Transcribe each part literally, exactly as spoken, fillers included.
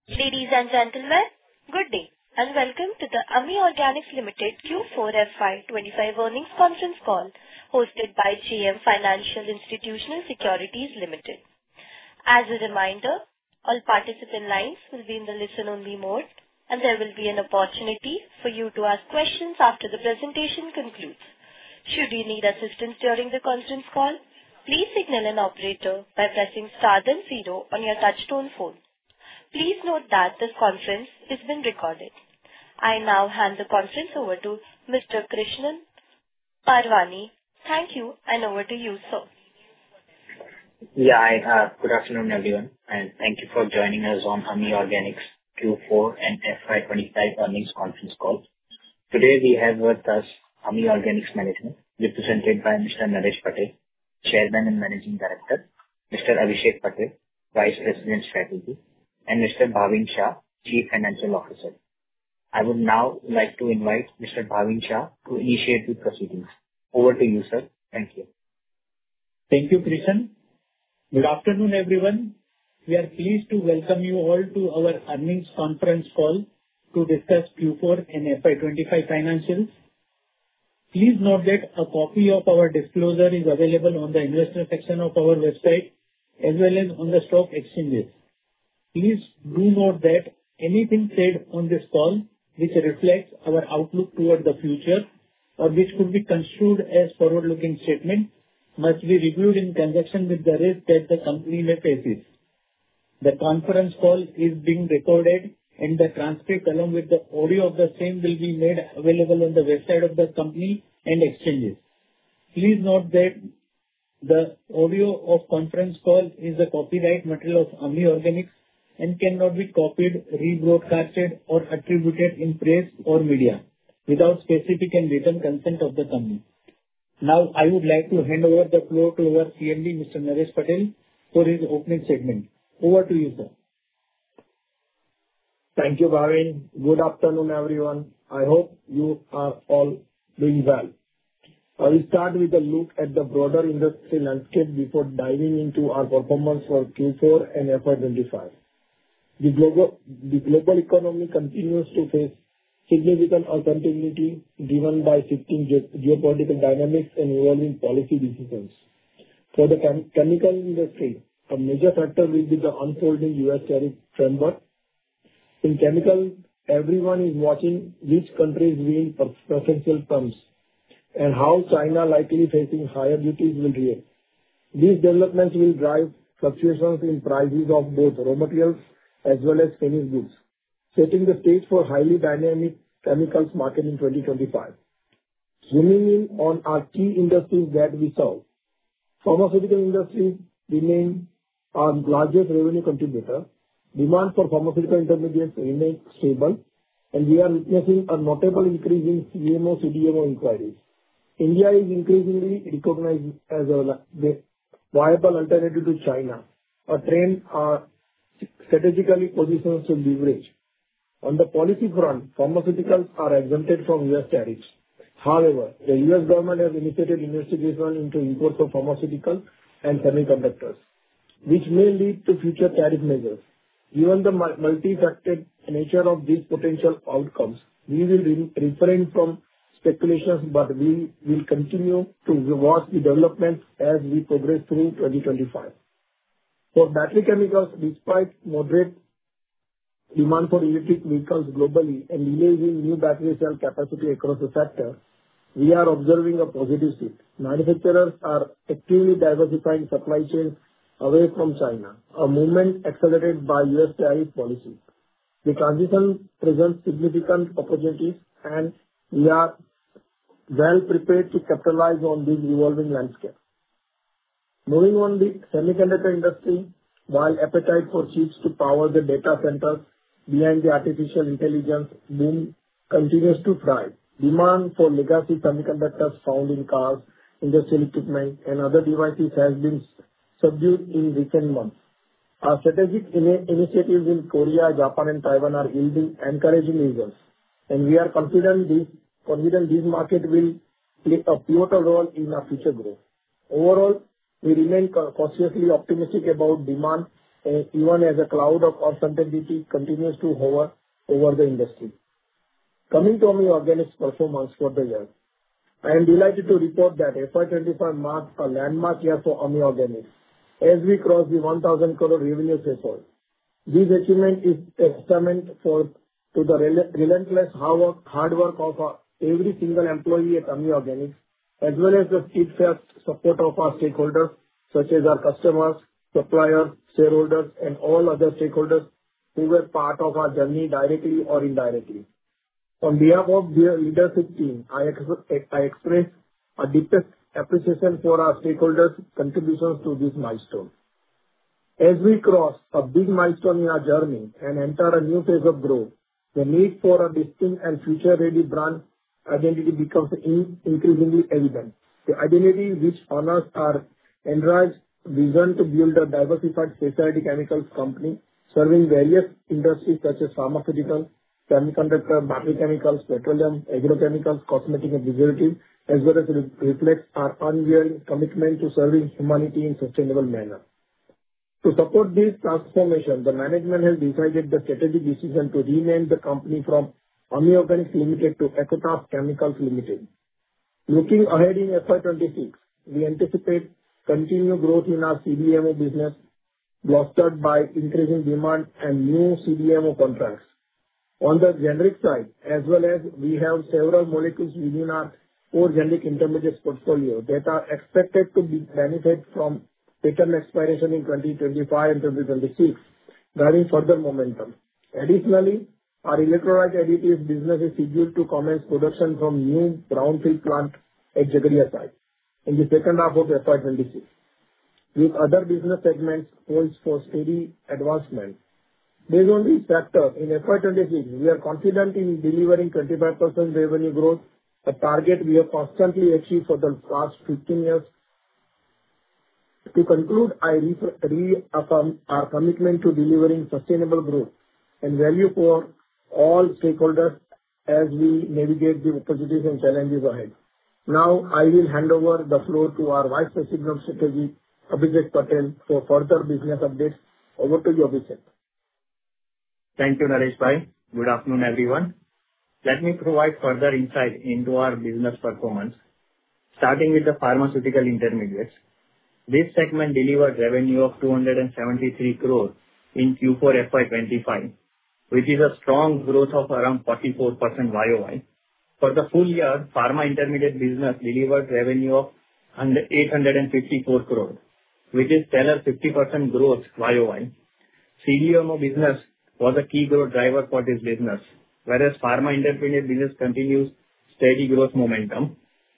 Ladies and gentlemen, good day and welcome to the Ami Organics Limited Q four F Y twenty-five earnings conference call hosted by J M Financial Institutional Securities Limited. As a reminder, all participant lines will be in the listen-only mode, and there will be an opportunity for you to ask questions after the presentation concludes. Should you need assistance during the conference call, please signal an operator by pressing star then zero on your touch-tone phone. Please note that this conference is being recorded. I now hand the conference over to Mister Krishnan Parwani. Thank you, and over to you, sir. Yeah, I, uh, good afternoon, everyone, and thank you for joining us on Ami Organics Q four and F Y twenty-five earnings conference call. Today we have with us Ami Organics management, represented by Mister Naresh Patel, Chairman and Managing Director, Mister Abhishek Patel, Vice President Strategy, and Mister Bhavin Shah, Chief Financial Officer. I would now like to invite Mister Bhavin Shah to initiate the proceedings. Over to you, sir. Thank you. Thank you, Krishan. Good afternoon, everyone. We are pleased to welcome you all to our earnings conference call to discuss Q four and F Y twenty-five financials. Please note that a copy of our disclosure is available on the investor section of our website as well as on the stock exchanges. Please do note that anything said on this call which reflects our outlook toward the future or which could be construed as forward-looking statement must be reviewed in conjunction with the risk that the company may face. The conference call is being recorded and the transcript along with the audio of the same will be made available on the website of the company and exchanges. Please note that the audio of conference call is the copyright material of Ami Organics and cannot be copied, rebroadcasted or attributed in press or media without specific and written consent of the company. Now I would like to hand over the floor to our C M D, Mister Naresh Patel, for his opening statement. Over to you, sir. Thank you, Bhavin. Good afternoon, everyone. I hope you are all doing well. I will start with a look at the broader industry landscape before diving into our performance for Q four and F Y twenty-five. The global, the global economy continues to face significant uncertainty driven by shifting ge- geopolitical dynamics and evolving policy decisions. For the chem- chemical industry, a major factor will be the unfolding U S tariff framework. In chemicals, everyone is watching which countries win preferential terms and how China, likely facing higher duties, will react. These developments will drive fluctuations in prices of both raw materials as well as finished goods, setting the stage for highly dynamic chemicals market in twenty twenty-five. Zooming in on our key industries that we serve, pharmaceutical industry remain our largest revenue contributor. Demand for pharmaceutical intermediates remains stable, and we are witnessing a notable increase in C M O C D M O inquiries. India is increasingly recognized as a viable alternative to China, a trend our strategically positions to leverage. On the policy front, pharmaceuticals are exempted from U S tariffs. However, the U S government has initiated investigation into imports of pharmaceuticals and semiconductors, which may lead to future tariff measures. Given the multifaceted nature of these potential outcomes, we will re- refrain from speculations, but we will continue to watch the developments as we progress through twenty twenty-five. For battery chemicals, despite moderate demand for electric vehicles globally and delays in new battery cell capacity across the sector, we are observing a positive shift. Manufacturers are actively diversifying supply chains away from China, a movement accelerated by U S tariff policy. The transition presents significant opportunities, and we are well prepared to capitalize on this evolving landscape. Moving on the semiconductor industry, while appetite for chips to power the data centers behind the artificial intelligence boom continues to thrive, demand for legacy semiconductors found in cars, industrial equipment, and other devices has been subdued in recent months. Our strategic ini- initiatives in Korea, Japan, and Taiwan are yielding encouraging results, and we are confident this confident this market will play a pivotal role in our future growth. Overall, we remain ca- cautiously optimistic about demand uh, even as a cloud of uncertainty continues to hover over the industry. Coming to AMI Organics' performance for the year, I am delighted to report that F Y twenty-five marked a landmark year for AMI Organics as we crossed the one thousand crore revenue threshold. This achievement is a testament for to the rel- relentless hard work, hard work of uh, every single employee at AMI Organics, as well as the steadfast support of our stakeholders, such as our customers, suppliers, shareholders, and all other stakeholders who were part of our journey directly or indirectly. On behalf of the leadership team, I ex- I express our deepest appreciation for our stakeholders' contributions to this milestone. As we cross a big milestone in our journey and enter a new phase of growth, the need for a distinct and future-ready brand identity becomes in- increasingly evident. The identity which honors our enlarged vision to build a diversified specialty chemicals company serving various industries such as pharmaceutical, semiconductor, battery chemicals, petroleum, agrochemicals, cosmetic and preservatives, as well as re- reflects our unwavering commitment to serving humanity in sustainable manner. To support this transformation, the management has decided the strategic decision to rename the company from AMI Organics Limited to Ecotaf Chemicals Limited. Looking ahead in F Y twenty-six, we anticipate continued growth in our C D M O business, bolstered by increasing demand and new C D M O contracts. On the generic side, as well as we have several molecules within our core generic intermediates portfolio that are expected to be benefit from patent expiration in twenty twenty-five and twenty twenty-six, driving further momentum. Additionally, our electrolyte additives business is scheduled to commence production from new brownfield plant at Jhagadia site in the second half of F Y twenty-six, with other business segments poised for steady advancement. Based on these factors, in F Y twenty-six, we are confident in delivering twenty-five percent revenue growth, a target we have constantly achieved for the past fifteen years. To conclude, I re- reaffirm our commitment to delivering sustainable growth and value for all stakeholders as we navigate the opportunities and challenges ahead. Now, I will hand over the floor to our Vice President of Strategy, Abhishek Patel, for further business updates. Over to you, Abhishek. Thank you, Naresh Bhai. Good afternoon, everyone. Let me provide further insight into our business performance, starting with the pharmaceutical intermediates. This segment delivered revenue of two hundred seventy-three crore in Q four F Y twenty-five, which is a strong growth of around forty-four percent Y O Y. For the full year, pharma intermediate business delivered revenue of eight hundred fifty-four crore, which is stellar fifty percent growth Y O Y. C D M O business was a key growth driver for this business, whereas pharma intermediate business continues steady growth momentum.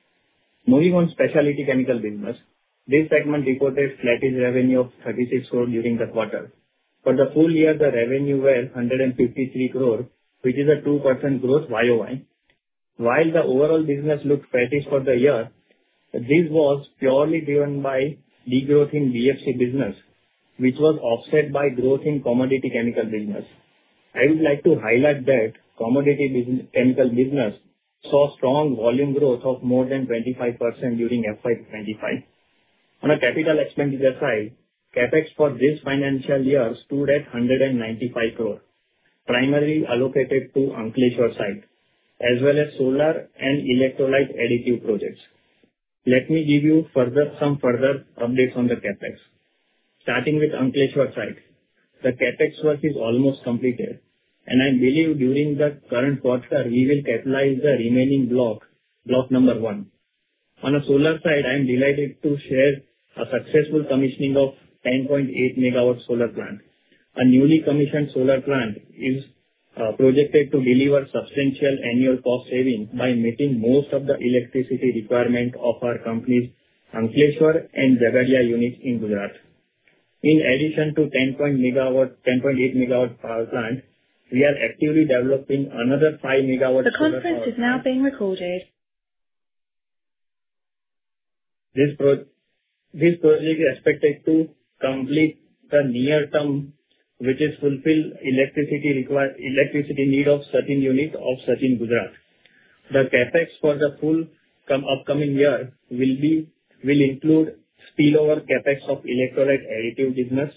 Moving on specialty chemical business, this segment reported flattish revenue of thirty-six crore during the quarter. For the full year, the revenue was one hundred fifty-three crore, which is a two percent growth Y O Y. While the overall business looked flattish for the year, this was purely driven by degrowth in B F C business, which was offset by growth in commodity chemical business. I would like to highlight that commodity business, chemical business saw strong volume growth of more than twenty-five percent during F Y twenty-five. On a capital expenditure side, CapEx for this financial year stood at one hundred ninety-five crore, primarily allocated to Ankleshwar site, as well as solar and electrolyte additive projects. Let me give you further some further updates on the CapEx. Starting with Ankleshwar site, the CapEx work is almost completed, and I believe during the current quarter, we will capitalize the remaining block, block number one. On a solar side, I am delighted to share a successful commissioning of ten point eight megawatt solar plant. A newly commissioned solar plant is uh, projected to deliver substantial annual cost savings by meeting most of the electricity requirement of our company's Ankleshwar and Jhagadia units in Gujarat. In addition to ten point eight megawatt power plant, we are actively developing another five megawatt The solar conference power is now plant. being recorded. This pro- this project is expected to complete the near term, which is fulfill electricity require electricity need of certain unit of Sachin, Gujarat. The capex for the full come upcoming year will be will include spillover capex of electrolyte additive business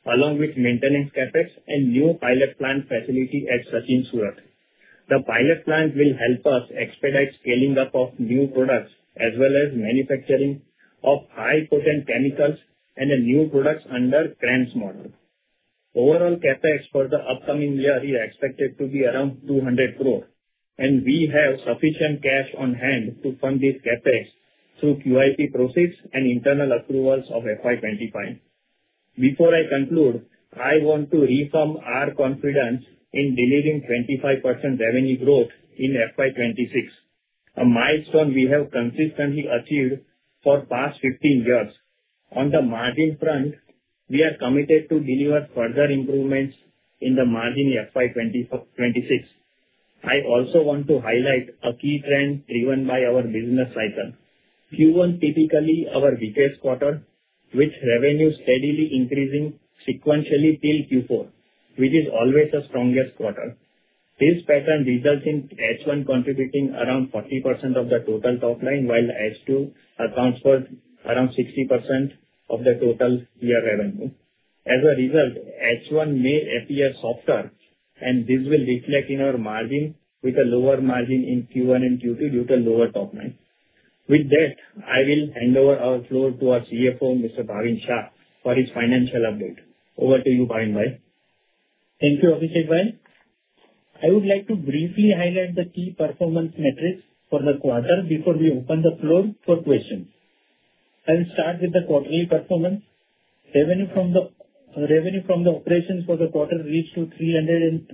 along with maintenance CapEx and new pilot plant facility at Sachin, Surat. The pilot plant will help us expedite scaling up of new products as well as manufacturing of high-potent chemicals and the new products under CRAMS model. Overall CapEx for the upcoming year is expected to be around two hundred crore, and we have sufficient cash on hand to fund this CapEx through Q I P proceeds and internal approvals of F Y twenty-five. Before I conclude, I want to reaffirm our confidence in delivering twenty-five percent revenue growth in F Y twenty-six, a milestone we have consistently achieved for past fifteen years. On the margin front, we are committed to deliver further improvements in the margin in F Y twenty-six. I also want to highlight a key trend driven by our business cycle. Q one typically our weakest quarter, with revenue steadily increasing sequentially till Q four, which is always the strongest quarter. This pattern results in H one contributing around forty percent of the total top line, while H two accounts for around sixty percent of the total year revenue. As a result, H one may appear softer, and this will reflect in our margin with a lower margin in Q one and Q two due to lower top line. With that, I will hand over our floor to our C F O, Mister Bhavin Shah, for his financial update. Over to you, Bhavin bhai. Thank you, Abhishek bhai. I would like to briefly highlight the key performance metrics for the quarter before we open the floor for questions. I will start with the quarterly performance. Revenue from the revenue from the operations for the quarter reached to three hundred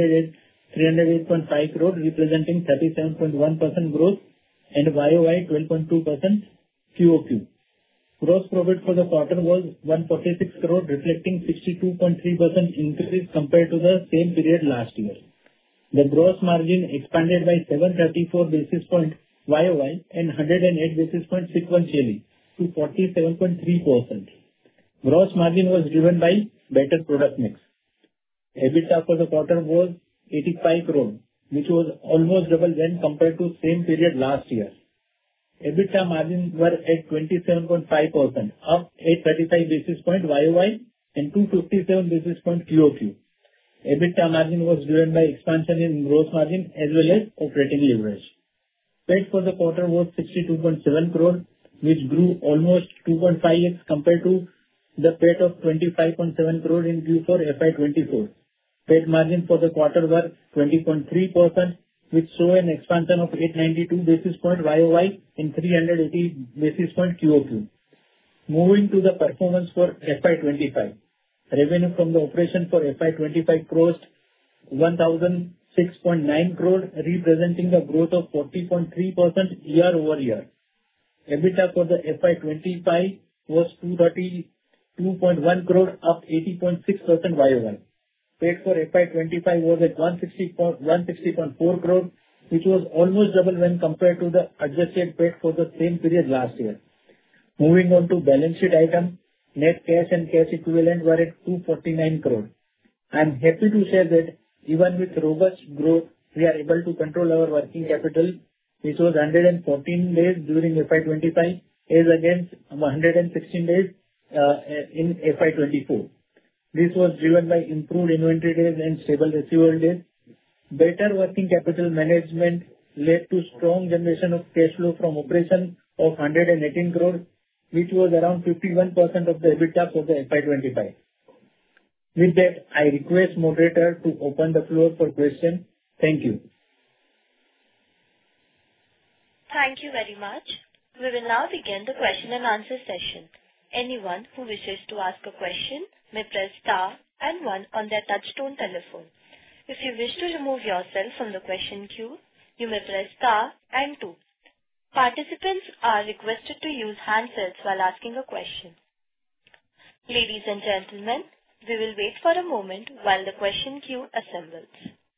eight point five crore, representing thirty-seven point one percent growth, and Y O Y twelve point two percent Q O Q. Gross profit for the quarter was one hundred forty-six crore, reflecting sixty-two point three percent increase compared to the same period last year. The gross margin expanded by seven hundred thirty-four basis points Y O Y and one hundred eight basis points sequentially to forty-seven point three percent. Gross margin was driven by better product mix. EBITDA for the quarter was eighty-five crore, which was almost double when compared to same period last year. EBITDA margins were at twenty-seven point five percent, up eight hundred thirty-five basis points Y O Y and two hundred fifty-seven basis points Q O Q. EBITDA margin was driven by expansion in gross margin as well as operating leverage. P A T for the quarter was sixty-two point seven crore, which grew almost two point five x compared to the P A T of twenty-five point seven crore in Q four F Y twenty-four. P A T margin for the quarter were twenty point three percent, which saw an expansion of eight hundred ninety-two basis points Y O Y and three hundred eighty basis points Q O Q. Moving to the performance for F Y twenty-five. Revenue from the operation for F Y twenty-five crossed one thousand six point nine crore, representing a growth of forty point three percent year-over-year. EBITDA for the F Y twenty-five was two hundred thirty-two point one crore, up eighty point six percent Y O Y. P A T for F Y twenty-five was at one hundred sixty point four crore, which was almost double when compared to the adjusted P A T for the same period last year. Moving on to balance sheet item, net cash and cash equivalent were at two hundred forty-nine crore. I am happy to share that even with robust growth, we are able to control our working capital, which was one hundred fourteen days during F Y twenty-five as against one hundred sixteen days uh, in F Y twenty-four. This was driven by improved inventory days and stable receivable days. Better working capital management led to strong generation of cash flow from operation of one hundred eighteen crore, which was around fifty-one percent of the EBITDA for the F Y twenty-five. With that, I request moderator to open the floor for questions. Thank you. Thank you very much. We will now begin the question and answer session. Anyone who wishes to ask a question may press star and one on their touchtone telephone. If you wish to remove yourself from the question queue, you may press star and two. Participants are requested to use handsets while asking a question. Ladies and gentlemen, we will wait for a moment while the question queue assembles.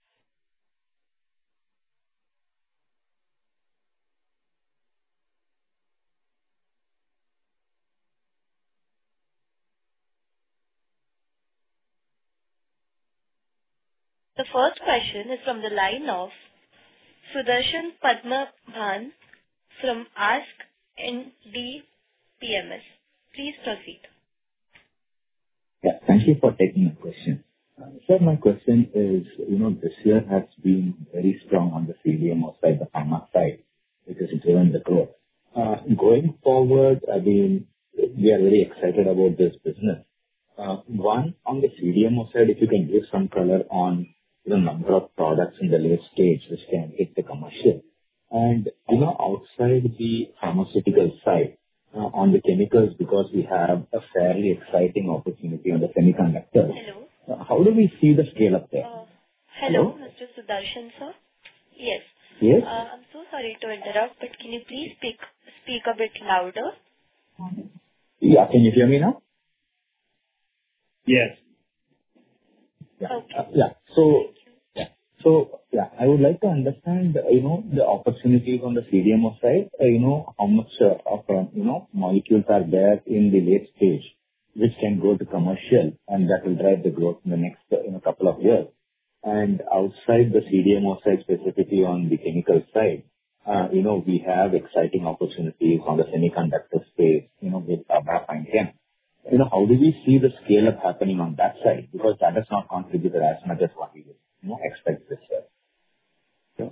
The first question is from the line of Sudarshan Padmanabhan from Ask N D P M S. Please proceed. Yeah, thank you for taking the question. Uh, Sir, my question is, you know, this year has been very strong on the C D M O side, the pharma side, which has driven the growth. Uh, Going forward, I mean, we are very excited about this business. Uh, One, on the C D M O side, if you can give some color on the number of products in the late stage which can hit the commercial. And, you know, outside the pharmaceutical side, uh, on the chemicals, because we have a fairly exciting opportunity on the semiconductors. Hello. Uh, How do we see the scale up there? Uh, hello, Hello? Mister Sudarshan, sir. Yes. Yes? Uh, I'm so sorry to interrupt, but can you please speak speak a bit louder? Yeah. Can you hear me now? Yes. Yeah. Okay. Uh, Yeah. So, yeah. So, yeah, I would like to understand, uh, you know, the opportunities on the C D M O side, uh, you know, how much uh, of, uh, you know, molecules are there in the late stage, which can go to commercial, and that will drive the growth in the next, uh, you know, couple of years. And outside the C D M O side, specifically on the chemical side, uh, you know, we have exciting opportunities on the semiconductor space, you know, with Abra Fine Chem. You know, how do we see the scale-up happening on that side? Because that has not contributed as much as what we would, you know, expect this year. So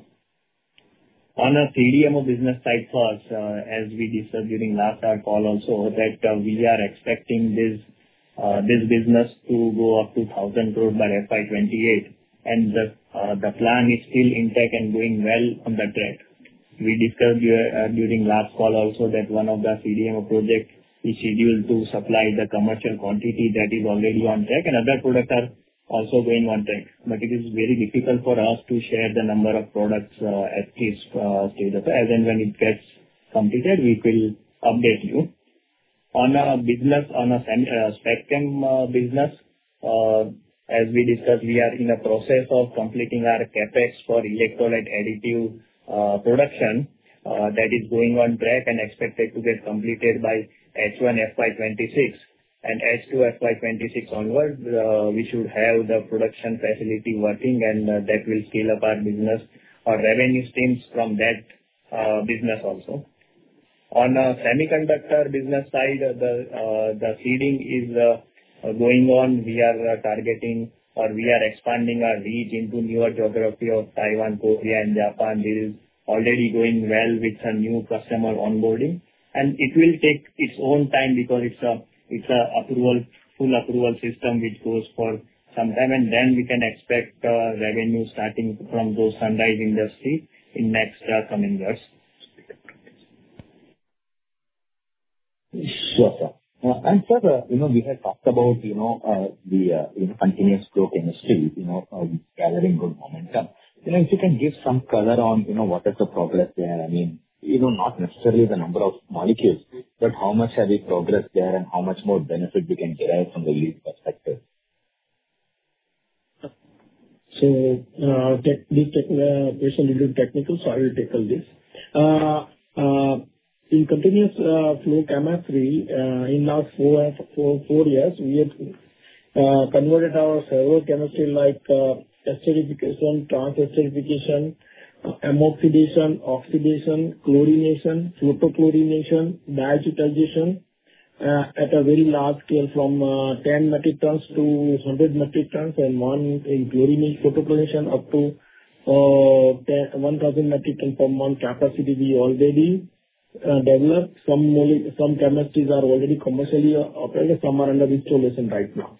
on a C D M O business side first, uh, as we discussed during last our call also, that uh, we are expecting this uh, this business to go up to one thousand crore by F Y twenty-eight, and the uh, the plan is still intact and going well on the track. We discussed uh, during last call also that one of the C D M O projects is scheduled to supply the commercial quantity that is already on track, and other products are also going on track. But it is very difficult for us to share the number of products uh, at this uh, stage. As and when it gets completed, we will update you. On a business, on a sem- uh, Spec Chem uh, business, uh, as we discussed, we are in a process of completing our CapEx for electrolyte additive uh, production. Uh, That is going on track and expected to get completed by H one F Y twenty-six. And H two F Y twenty-six onward, uh, we should have the production facility working, and uh, that will scale up our business or revenue streams from that uh, business also. On a semiconductor business side, uh, the uh, the seeding is uh, uh, going on. We are uh, targeting or we are expanding our reach into newer geography of Taiwan, Korea, and Japan. This is already going well with a new customer onboarding, and it will take its own time because it's a it's a approval full approval system which goes for some time, and then we can expect uh, revenue starting from those sunrise industry in next uh, coming years. Sure, sir. Uh, And sir, uh, you know, we had talked about, you know, uh, the, uh, you know, continuous flow chemistry, you know, uh, gathering good momentum. You know, if you can give some color on, you know, what is the progress there? I mean, you know, not necessarily the number of molecules, but how much have we progressed there and how much more benefit we can derive from the lead perspective? So, uh, tech- this tech- uh, question is little technical, so I will tackle this. Uh, uh, In continuous uh, flow chemistry, uh, in last four four- four years, we have uh, converted our several chemistry like uh, esterification, trans-esterification, uh, ammoxidation, oxidation, chlorination, photochlorination, diazotization, uh, at a very large scale from uh, ten metric tons to one hundred metric tons, and one in chlorination, photochlorination up to uh, ten one thousand metric ton per month capacity we already uh, developed. Some mole- some chemistries are already commercially uh, operated, some are under installation right now.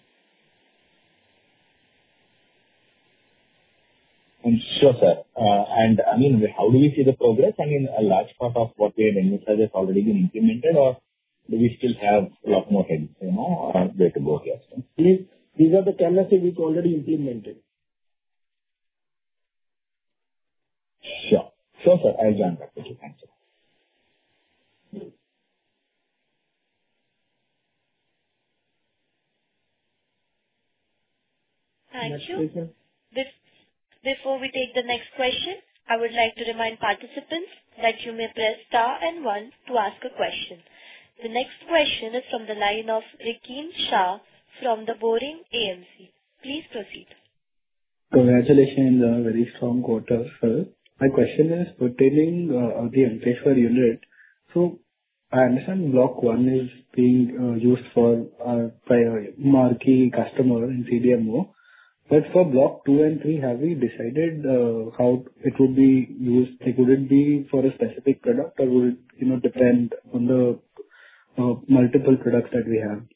And sure, sir. Uh, And I mean, how do we see the progress? I mean, a large part of what we had envisaged has already been implemented, or do we still have a lot more head, you know, uh, way to go here? So, These these are the chemistry which already implemented. Sure. Sure, sir. I'll join back with you. Thank you. Thank Next you. question. Bef- Before we take the next question, I would like to remind participants that you may press star and one to ask a question. The next question is from the line of Rikin Shah from the Boring A M C. Please proceed. Congratulations on a very strong quarter, sir. My question is pertaining uh, of the Ankleshwar unit. So I understand block one is being uh, used for uh, by a marquee customer in C D M O. But for block two and three, have we decided uh, how it would be used? Like, would it be for a specific product, or would it, you know, depend on the uh, multiple products that we have?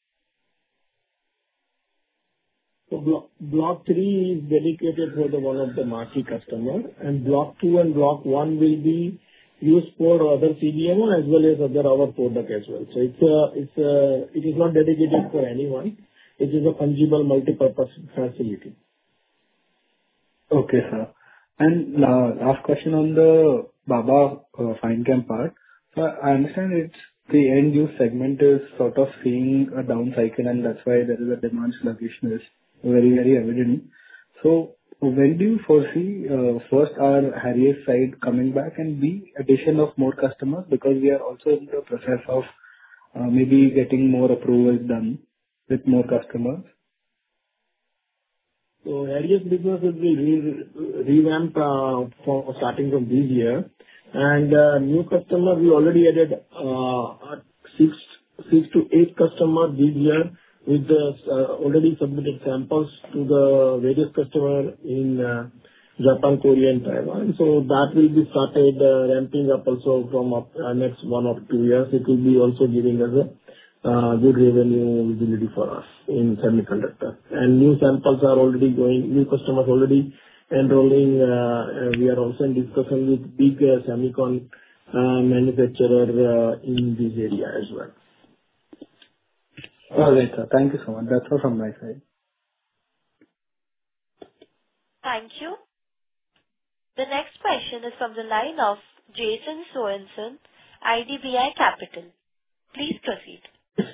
So Block block three is dedicated for the one of the marquee customer, and block two and block one will be used for other C D M O as well as other our product as well. So It's a- it's a- it is not dedicated for anyone. It is a fungible multipurpose facility. Okay, sir. And uh, last question on the Baba uh, Fine Chem part. So I understand it's the end use segment is sort of seeing a down cycle, and that's why there is a demand sluggishness very, very evident. So when do you foresee, uh, first, our Harrier side coming back, and B, addition of more customers? Because we are also in the process of uh, maybe getting more approvals done with more customers. So Harius business will be re- revamped uh, for starting from this year. and uh, New customer, we already added uh, six six to eight customers this year with the uh, already submitted samples to the various customer in uh, Japan, Korea, and Taiwan. So That will be started uh, ramping up also from up- uh, next one or two years. It will be also giving us a uh, good revenue visibility for us in semiconductor. And New samples are already going, new customers already enrolling. uh, uh, We are also in discussion with big uh, semicon uh, manufacturer uh, in this area as well. All right, sir. Thank you so much. That's all from my side. Thank you. The next question is from the line of Jason Sorensen, I D B I Capital. Please proceed.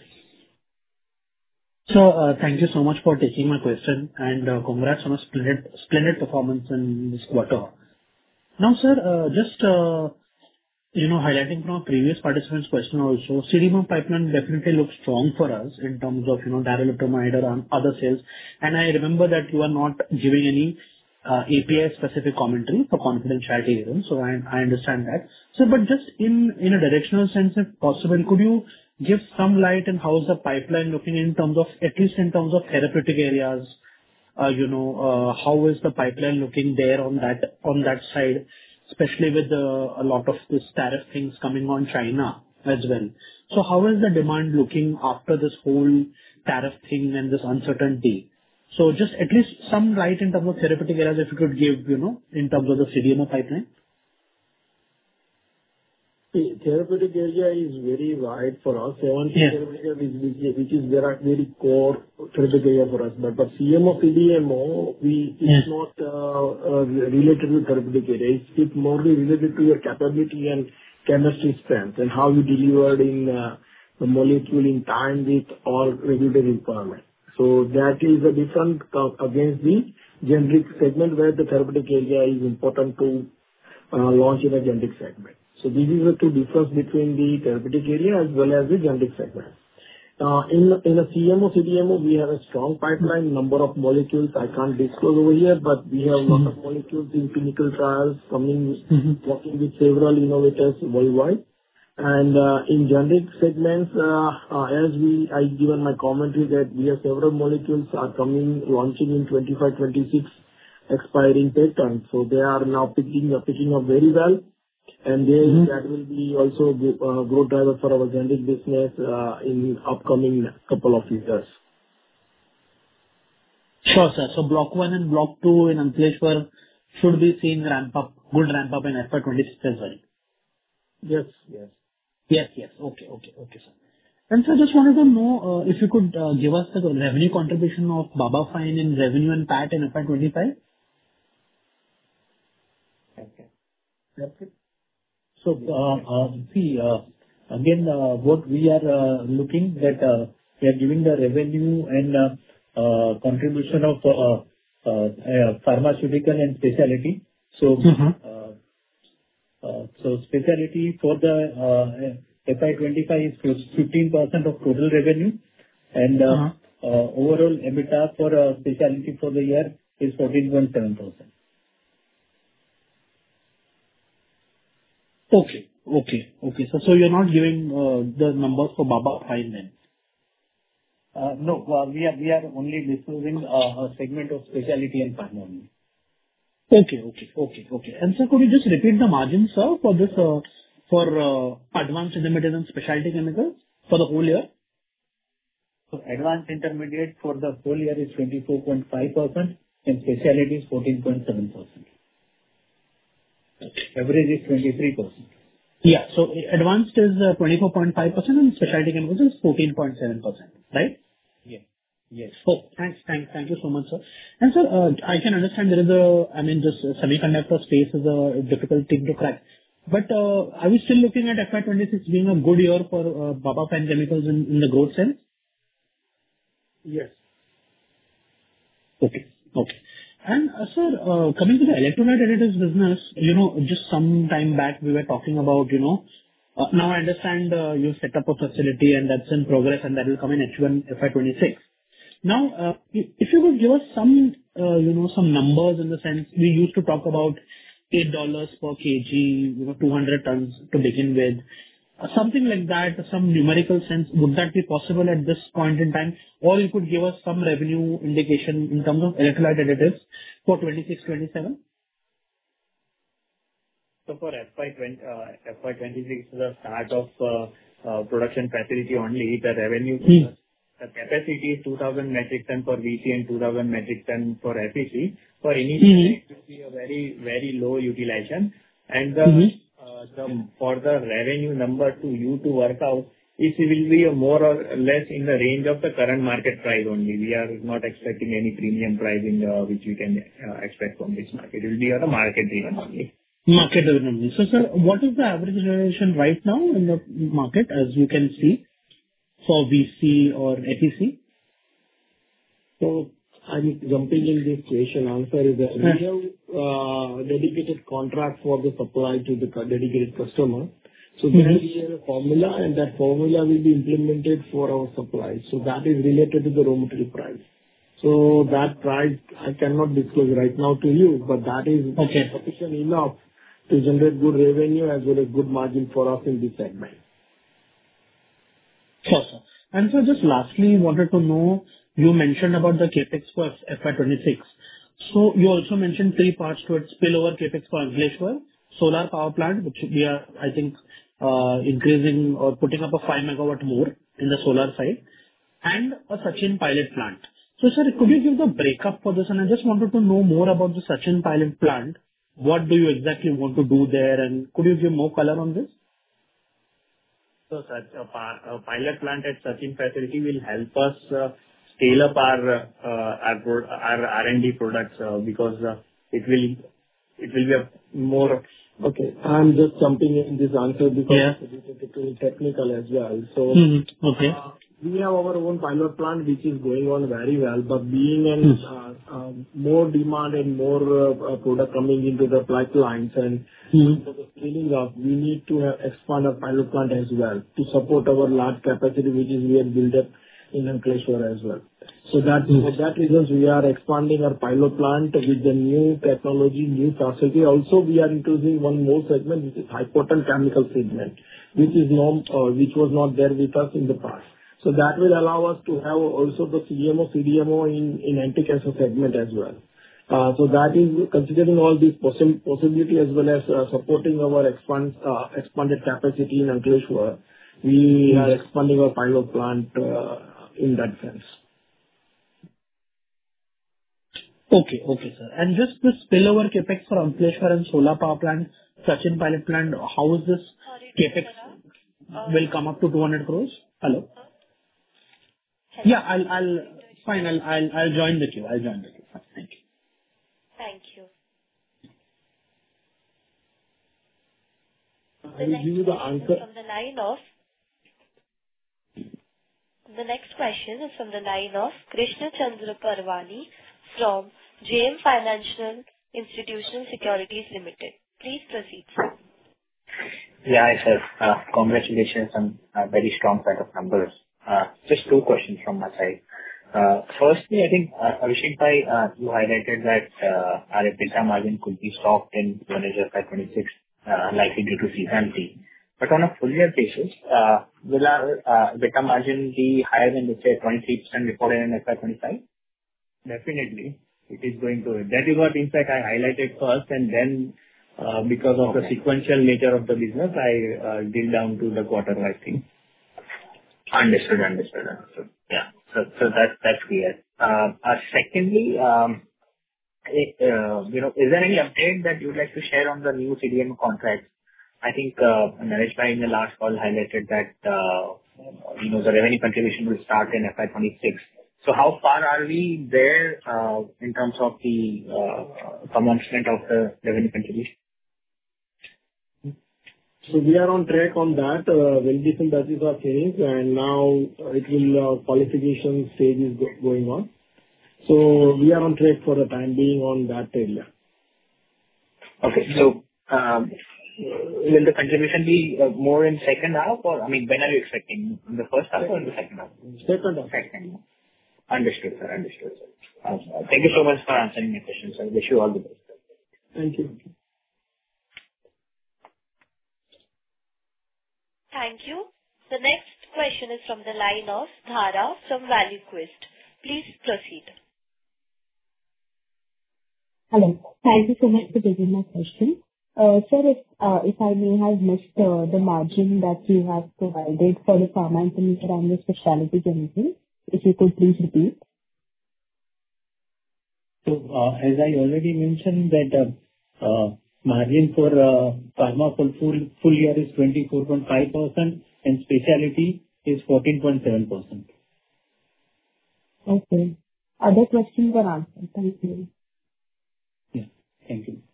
So, uh, thank you so much for taking my question, and uh, congrats on a splendid splendid performance in this quarter. Now, sir, uh, just uh, you know, highlighting from a previous participant's question also, C D M O pipeline definitely looks strong for us in terms of, you know, darolutamide or um, other sales. And I remember that you are not giving any uh, A P I-specific commentary for confidentiality reasons, so I I understand that. So, but just in in a directional sense, if possible, could you give some light on how is the pipeline looking in terms of, at least in terms of therapeutic areas? Uh, You know, uh, how is the pipeline looking there on that on that side, especially with uh, a lot of this tariff things coming on China as well. So how is the demand looking after this whole tariff thing and this uncertainty? So just at least some light in terms of therapeutic areas, if you could give, you know, in terms of the C D M O pipeline. The therapeutic area is very wide for us. seventy Yeah. therapeutic area is which which is very very core therapeutic area for us. But but C M O, C D M O, we Yeah. it's not uh, uh, related to therapeutic area. It's it's more related to your capability and chemistry strength and how you delivered in uh, the molecule in time with all regulatory requirements. So that is a different uh, against the generic segment where the therapeutic area is important to uh, launch in a generic segment. So This is the two difference between the therapeutic area as well as the generic segment. Uh, In in a C M O, C D M O, we have a strong pipeline, number of molecules I can't disclose over here, but we have a lot of molecules in clinical trials coming, Mm-hmm. working with several innovators worldwide. And uh, In generic segments, uh, uh, as we I given my commentary that we have several molecules are coming, launching in twenty-five, twenty-six, expiring patent. So They are now picking up picking up very well. And there Mm-hmm. that will be also uh, growth driver for our generic business uh, in upcoming couple of years. Sure, sir. So block one and block two in Ankleshwar should be seen ramp up, good ramp up in F Y twenty-six as well. Yes. Yes. Yes, yes. Okay, okay, okay, sir. And sir, just wanted to know uh, if you could uh, give us the revenue contribution of Baba Fine in revenue and P A T in F Y twenty-five. Okay. That's it. So, uh, uh, see, uh, again, uh, what we are uh, looking that uh, we are giving the revenue and uh, uh, contribution of uh, uh, uh, pharmaceutical and specialty. So, Mm-hmm. uh, uh, so specialty for the uh, F Y twenty-five is fifteen percent of total revenue, and uh, Uh-huh. uh, overall EBITDA for uh, specialty for the year is fourteen point seven percent. Okay. Okay. Okay. So so you're not giving uh, the numbers for Baba Fine then? Uh, No, uh, we are we are only disclosing uh, a segment of specialty and pharma only. Okay. Okay. Okay. Okay. And sir, could you just repeat the margins, sir, for this, uh, for uh, advanced intermediate and specialty chemicals for the whole year? So advanced intermediate for the whole year is twenty-four point five percent and specialty is fourteen point seven percent. Average is twenty-three percent. Yeah. So advanced is uh, twenty-four point five percent and specialty chemicals is fourteen point seven percent, right? Yes. Yes. Oh, thanks. Thanks. Thank you so much, sir. And sir, uh, I can understand there is a, I mean, this uh, semiconductor space is a difficult thing to crack. But uh, are we still looking at F Y twenty-six being a good year for uh, Baba Fine Chemicals in in the growth sense? Yes. Okay. Okay. And uh, sir, uh, coming to the electrolyte additives business, you know, just some time back we were talking about, you know, uh, now I understand uh, you set up a facility and that's in progress and that will come in H one F Y twenty-six. Now, uh, i- if you could give us some, uh, you know, some numbers in the sense we used to talk about eight dollars per kg, you know, two hundred tons to begin with. Uh, Something like that, some numerical sense, would that be possible at this point in time? Or you could give us some revenue indication in terms of electrolyte additives for twenty-six, twenty-seven? So for F Y twenty, uh, F Y twenty-six, the start of uh, uh, production facility only, the revenue, Hmm. the capacity is two thousand metric ton for V C and two thousand metric ton for F E C. For initial, Hmm. it will be a very, very low utilization. And the Hmm. uh, the for the revenue number to you to work out, it will be a more or less in the range of the current market price only. We are not expecting any premium pricing, uh, which we can uh, expect from this market. It will be on the market driven only. Market revenue. So, sir, what is the average realization right now in the market, as you can see, for V C or F E C? So I'm jumping in this question. Answer is that we Yeah. have uh, dedicated contract for the supply to the cu- dedicated customer. So there Mhm. we have a formula, and that formula will be implemented for our supply. So that is related to the raw material price. So that price I cannot disclose right now to you, but that is Okay. sufficient enough to generate good revenue as well as good margin for us in this segment. Sure, sir. And sir, just lastly, wanted to know, you mentioned about the CapEx for F Y twenty-six. So you also mentioned three parts to it: spillover CapEx for Ankleshwar, solar power plant, which we are, I think, uh increasing or putting up a five megawatt more in the solar side, and a Sachin pilot plant. So, sir, could you give the breakup for this? And I just wanted to know more about the Sachin pilot plant. What do you exactly want to do there, and could you give more color on this? So such a pa- a pilot plant at Sachin facility will help us uh, scale up our uh, our pro- our R and D products, uh, because uh, it will it will be a more. Okay. I'm just jumping in this answer because Yeah. it's a little technical as well. So Mm-hmm. Okay. uh, we have our own pilot plant, which is going on very well, but being an Hmm. uh, uh, more demand and more uh, uh, product coming into the pipelines and Hmm. for the scaling up, we need to have- expand our pilot plant as well to support our large capacity, which is we have built up in Ankleshwar as well. So that, for that reasons, we are expanding our pilot plant with the new technology, new facility. Also, we are introducing one more segment, which is high potent chemical segment, which is non, uh, which was not there with us in the past. So that will allow us to have also the C M O, C D M O in, in anti-cancer segment as well. Uh, So that is considering all these possi- possibility as well as uh, supporting our expand uh, expanded capacity in Ankleshwar, we are expanding our pilot plant uh, in that sense. Okay. Okay, sir. And just the spillover CapEx for Ankleshwar and solar power plant, Sachin pilot plant, how is this Sorry to CapEx interrupt. Uh, will come up to two hundred crores? Hello? Hello. Yeah, I'll, I'll, Sorry to fine, interrupt. I'll, I'll, I'll join the queue. I'll join the queue. Fine. Thank you. Thank you. I The will next give you the question is answer. from the line of the next question is from the line of Krishna Chandra Parwani from J M Financial Institutional Securities Limited. Please proceed, sir. Yeah, hi, sir. Uh, Congratulations on a very strong set of numbers. Uh, Just two questions from my side. Uh, Firstly, I think, uh, Abhishek bhai, uh, you highlighted that uh, our EBITDA margin could be soft in one H F Y twenty-six, uh, likely due to seasonality. But on a full year basis, uh, will our uh, EBITDA margin be higher than, let's say, twenty-three percent reported in F Y twenty-five? Definitely. It is going to. That is what, in fact, I highlighted first, and then uh, because of the Okay. sequential nature of the business, I uh, drill down to the quarter-wise thing. Understood. Understood. Understood. Yeah. So so that- that's clear. Uh, uh, Secondly, um, eh, uh, you know, is there any update that you'd like to share on the new C D M O contracts? I think uh, Naresh Bhai in the last call highlighted that uh, you know the revenue contribution will start in F Y twenty-six. So how far are we there uh, in terms of the uh, commencement of the revenue contribution? So we are on track on that. Uh, Validation batches are finished, and now uh, it will uh, qualification stage is go- going on. So we are on track for the time being on that area. Okay. So um, will the contribution be uh, more in second half, or I mean, when are you expecting? In the first half or in the second half? Second half. Second half. Understood, sir. Understood, sir. Uh, Thank you so much for answering my questions, sir. Wish you all the best. Thank you. Thank you. The next question is from the line of Dhara from ValueQuest. Please proceed. Hello. Thank you so much for taking my question. Uh, Sir, if uh, if I may have missed uh, the margin that you have provided for the pharma intermediate and the specialty chemical, if you could please repeat. So, uh, as I already mentioned that uh, uh, margin for uh, pharma for full full year is twenty-four point five percent and specialty is fourteen point seven percent. Okay. Other questions are answered. Thank you. Yeah. Thank you.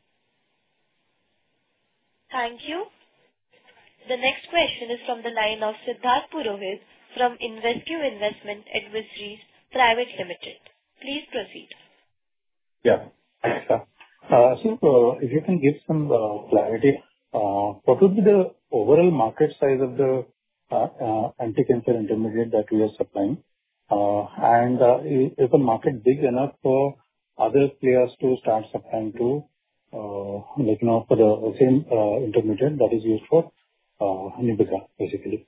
Thank you. The next question is from the line of Siddharth Purohit from InvesQ Investment Advisories Private Limited. Please proceed. Yeah. Thanks, sir. Uh, So, uh, if you can give some uh, clarity, uh, what would be the overall market size of the uh, uh, anti-cancer intermediate that we are supplying? Uh, And uh, is is the market big enough for other players to start supplying to, uh, like, you know, for the same uh, intermediate that is used for uh, Nubeqa, basically?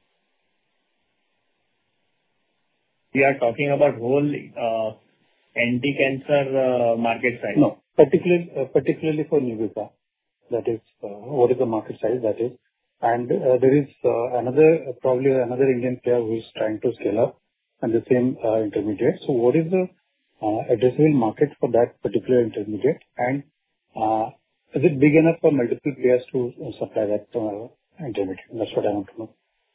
We are talking about whole uh, anti-cancer uh, market size. No, particularly uh, particularly for Nubeqa. That is, uh, what is the market size that is. And uh, there is uh, another, probably another Indian player who is trying to scale up and the same uh, intermediate. So what is the uh, addressable market for that particular intermediate? And uh, is it big enough for multiple players to uh, supply that uh, intermediate? That's what I want to know.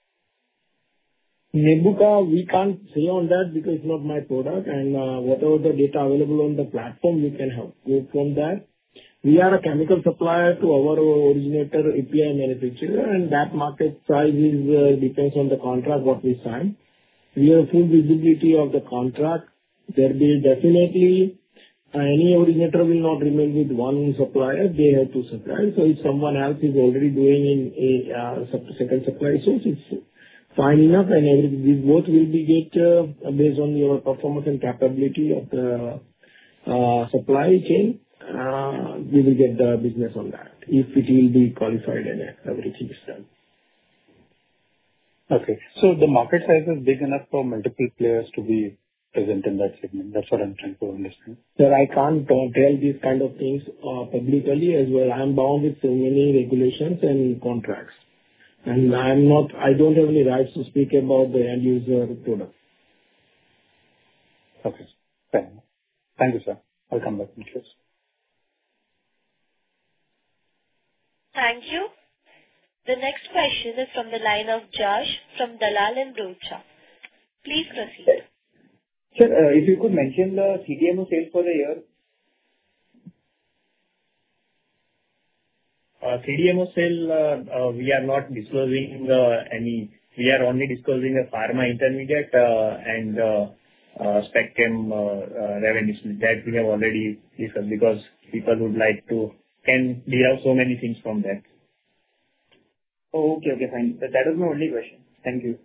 Nubeqa, we can't say on that because it's not my product, and uh, whatever the data available on the platform, we can help go from that. We are a chemical supplier to our originator A P I manufacturer, and that market size is uh, depends on the contract what we sign. We have full visibility of the contract. There will definitely uh, any originator will not remain with one supplier. They have to supply. So if someone else is already doing in a uh, sup- second supply source, it's fine enough, and every, these both will be get uh, based on your performance and capability of the uh, supply chain. Uh, we will get the business on that if it will be qualified and everything is done. Okay. So the market size is big enough for multiple players to be present in that segment. That's what I'm trying to understand. Sir, I can't uh, tell these kind of things uh, publicly as well. I'm bound with so many regulations and contracts. And I'm not, I don't have any rights to speak about the end user product. Okay. Fair enough. Thank you, sir. I'll come back in case. Thank you. The next question is from the line of Josh from Dalal and Broacha. Please proceed. Sir, uh, if you could mention the C D M O sales for the year. Uh, C D M O sale, uh, uh, we are not disclosing uh, any. We are only disclosing the pharma intermediate uh, and uh, uh, spec chem uh, uh, revenues. That we have already discussed because people would like to can derive so many things from that. Oh, okay, okay, fine. That that was my only question. Thank you.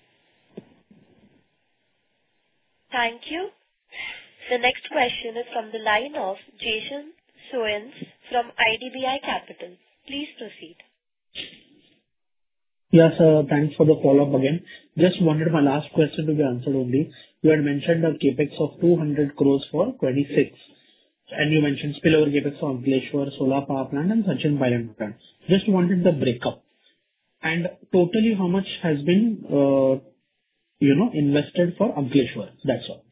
Thank you. The next question is from the line of Jason Soans from I D B I Capital. Please proceed. Yes, sir. Thanks for the follow-up again. Just wanted my last question to be answered only. You had mentioned a CapEx of two hundred crores for twenty-six, and you mentioned spillover CapEx for Ankleshwar solar power plant and Sachin pilot plant. Just wanted the breakup. And totally how much has been, uh, you know, invested for Ankleshwar? That's all.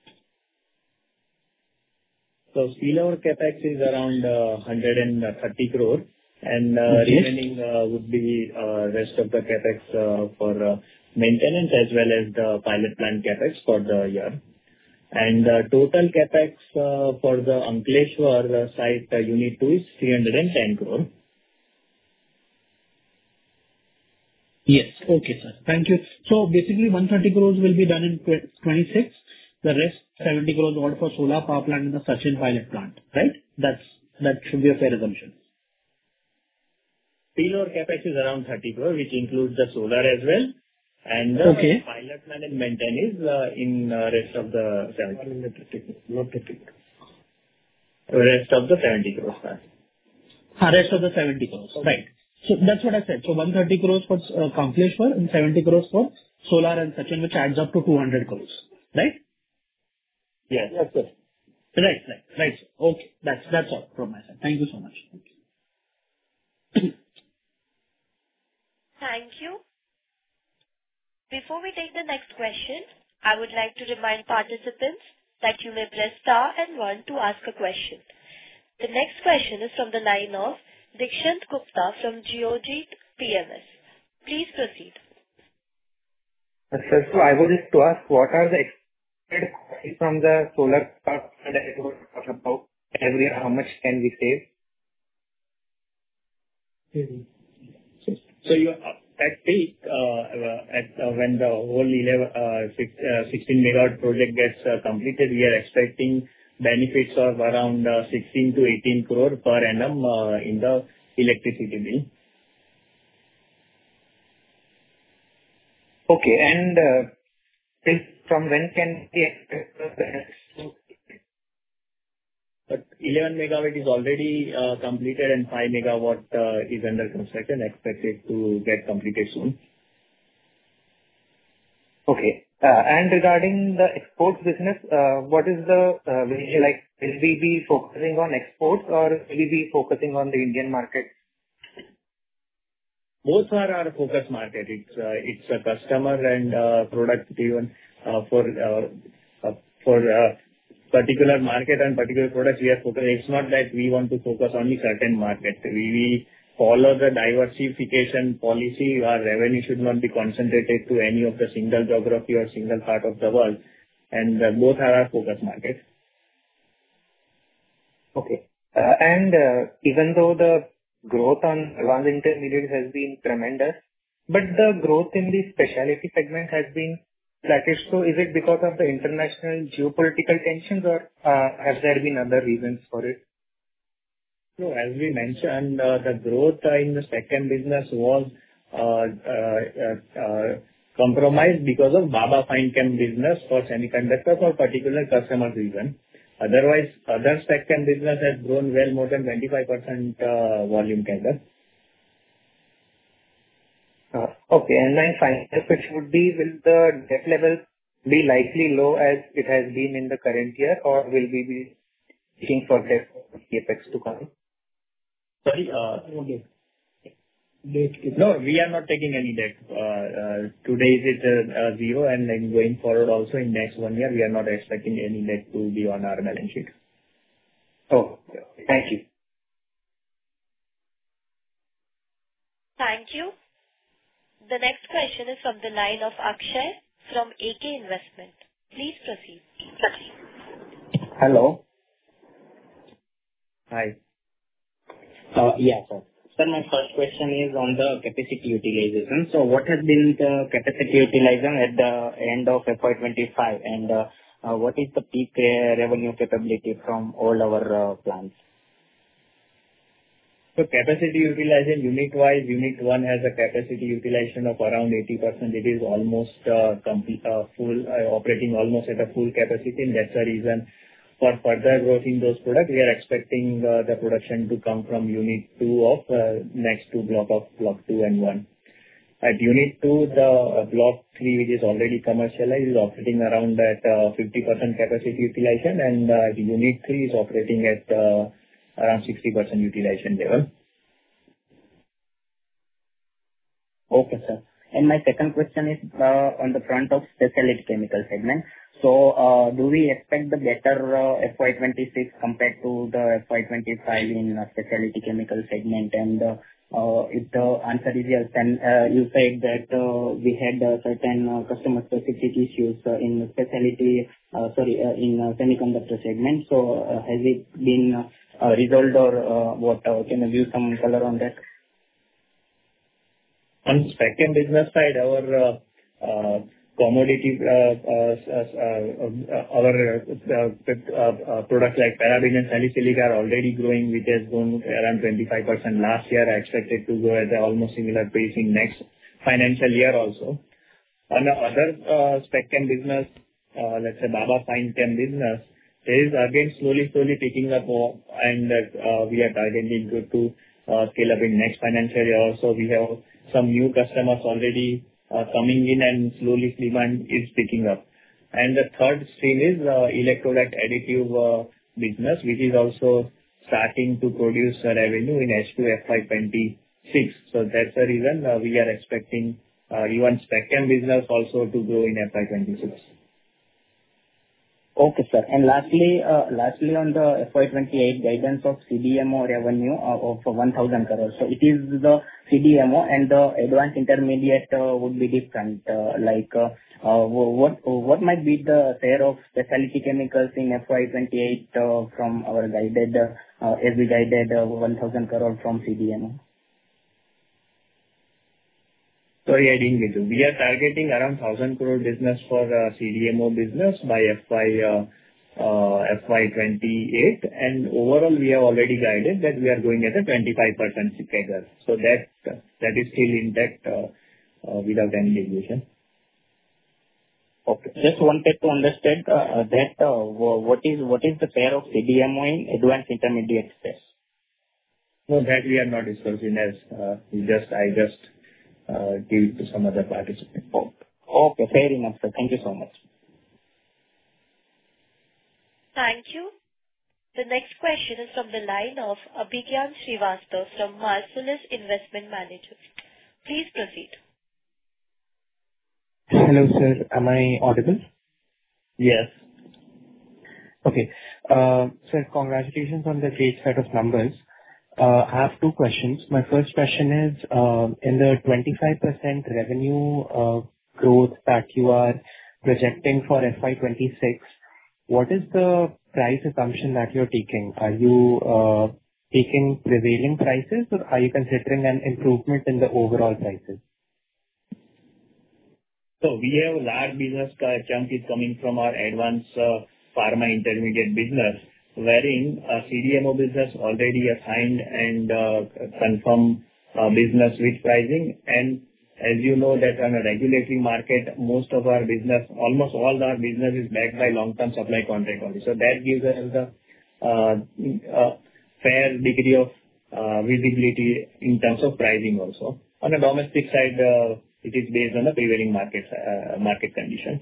So spillover CapEx is around uh, one hundred thirty crore, and uh, Okay. remaining uh, would be uh, rest of the CapEx uh, for uh, maintenance as well as the pilot plant CapEx for the year. And uh, total CapEx uh, for the Ankleshwar uh, site uh, unit two is three hundred ten crore. Yes. Okay, sir. Thank you. So basically, one hundred thirty crores will be done in tw- twenty-six. The rest, seventy crores all for solar power plant and the Sachin pilot plant, right? That's That should be a fair assumption. Spillover CapEx is around thirty crore, which includes the solar as well, and the Okay. pilot plant and maintenance is uh, in uh, rest of the seventy. Not thirty. Rest of the seventy crores. sir. Ah, Rest of the seventy crores. Right. So that's what I said. So one hundred thirty crores for uh, Ankleshwar and seventy crores for solar and Sachin, which adds up to two hundred crores, right? Yes. Yes, sir. Right. Right. Right, sir. Okay. That's that's all from my side. Thank you so much. Thank you. Thank you. Before we take the next question, I would like to remind participants that you may press star and one to ask a question. The next question is from the line of Dikshant Gupta from Geojit P M S. Please proceed. Uh, Sir, so I would like to ask, what are the expected costs from the solar power plant that you were talking about? Every year, how much can we save? So you at peak, uh, uh, at uh, when the whole eleven, uh, six, uh, sixteen megawatt project gets uh, completed, we are expecting benefits of around uh, sixteen to eighteen crore per annum uh, in the electricity bill. Okay. And uh, till from when can we expect the benefits? But eleven megawatt is already uh, completed and five megawatt uh, is under construction, expected to get completed soon. Okay. Uh, And regarding the exports business, uh, what is the uh, vision like? Will we be focusing on exports or will we be focusing on the Indian market? Both are our focus market. It's uh, it's a customer and uh, product driven uh, for uh, uh, for uh, particular market and particular products we are focused. It's not that we want to focus only certain markets. We we follow the diversification policy. Our revenue should not be concentrated to any of the single geography or single part of the world, and uh, both are our focus markets. Okay. Uh, And uh, even though the growth on advanced intermediates has been tremendous, but the growth in the specialty segment has been flattish. So is it because of the international geopolitical tensions, or uh, have there been other reasons for it? So as we mentioned, uh, the growth uh, in the second business was uh, uh, uh, uh, compromised because of Baba Fine Chem business for semiconductor for particular customer reason. Otherwise, other second business has grown well more than twenty-five percent uh, volume C A G R. Uh, Okay. And my final question would be, will the debt level be likely low as it has been in the current year, or will we be looking for debt CapEx to come? Sorry, uh, no, we are not taking any debt. Uh, uh, Today it is uh, uh, zero, and then going forward also in next one year, we are not expecting any debt to be on our balance sheet. Oh, thank you. Thank you. The next question is from the line of Akshay from A K Investment. Please proceed. Hello. Hi. Uh, Yeah, sir. Sir, my first question is on the capacity utilization. So what has been the capacity utilization at the end of F Y twenty-five, and uh, uh, what is the peak uh, revenue capability from all our uh, plants? So capacity utilization unit-wise, unit one has a capacity utilization of around eighty percent. It is almost uh, complete, uh, full, uh, operating almost at a full capacity, and that's the reason for further growth in those products. We are expecting uh, the production to come from unit two of uh, next two block of block two and one. At Unit two, the uh, Block three, which is already commercialized, is operating around at uh, fifty percent capacity utilization, and uh, Unit three is operating at uh, around sixty percent utilization level. Okay, sir. And my second question is uh, on the front of specialty chemical segment. So, uh, do we expect the better uh, F Y twenty-six compared to the F Y twenty-five in uh, specialty chemical segment? And uh, uh, if the answer is yes, then uh, you said that uh, we had uh, certain uh, customer-specific issues uh, in specialty, uh, sorry, uh, in uh, semiconductor segment. So, uh, has it been uh, resolved or uh, what? Uh, Can you give some color on that? On Spec Chem business side, our uh, uh, commodity uh, uh, uh, uh, our uh, uh, uh, products like paraben and salicylic are already growing, which has grown around twenty-five percent last year. I expect it to grow at a almost similar pace in next financial year also. On the other uh, Spec Chem business, uh, let's say Baba Fine Chem business, there is again slowly slowly picking up, uh, and uh, we are targeting to to uh, scale up in next financial year also. We have some new customers already uh, coming in, and slowly demand is picking up. And the third stream is uh, electrolyte additive uh, business, which is also starting to produce uh, revenue in H two F Y twenty-six. So that's the reason uh, we are expecting uh, even Spec Chem business also to grow in F Y twenty-six. Okay, sir. And lastly, uh, lastly on the F Y twenty-eight guidance of C D M O revenue uh, of one thousand crores. So it is the C D M O and the advanced intermediate uh, would be different. Uh, like, uh, uh, what what might be the share of specialty chemicals in F Y twenty-eight uh, from our guided, uh, as we guided uh, one thousand crore from C D M O? Sorry, I didn't get you. We are targeting around one thousand crore business for uh, C D M O business by F Y uh, uh, F Y twenty-eight, and overall, we have already guided that we are going at a twenty-five percent C A G R. So that that is still intact uh, uh, without any deviation. Okay. Just wanted to understand uh, that uh, wh- what is what is the share of C D M O in advanced intermediate space? No, that we are not discussing as uh, we just I just uh, give to some other participants. Okay, fair enough, sir. Thank you so much. Thank you. The next question is from the line of Abhigyan Srivastava from Marcellus Investment Managers. Please proceed. Hello, sir. Am I audible? Yes. Okay. Uh, Sir, congratulations on the great set of numbers. Uh, I have two questions. My first question is, uh, in the twenty-five percent revenue uh, growth that you are projecting for F Y twenty-six, what is the price assumption that you're taking? Are you uh, taking prevailing prices, or are you considering an improvement in the overall prices? So we have a large business uh, chunk is coming from our advanced uh, pharma intermediate business, wherein uh, C D M O business already assigned and uh, confirmed uh, business with pricing. And as you know that on a regulatory market, most of our business, almost all our business is backed by long-term supply contract only. So that gives us the uh, uh, fair degree of uh, visibility in terms of pricing also. On the domestic side, uh, it is based on the prevailing market uh, market condition.